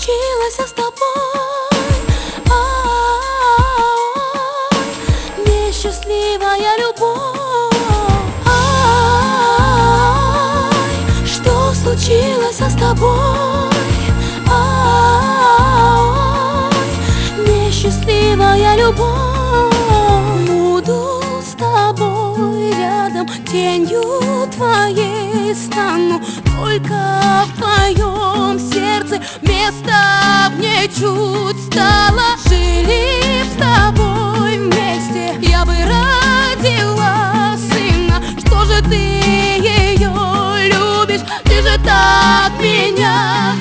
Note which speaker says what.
Speaker 1: случилось с тобой? Ой, несчастливая любовь. Ой, что случилось с тобой? Ой, несчастливая любовь. Буду с тобой рядом, тенью твоей стану, только в твоем сердце места мне чуть стало. Жили с тобой вместе, я бы родила сына. Что же ты ее любишь? Ты же так меня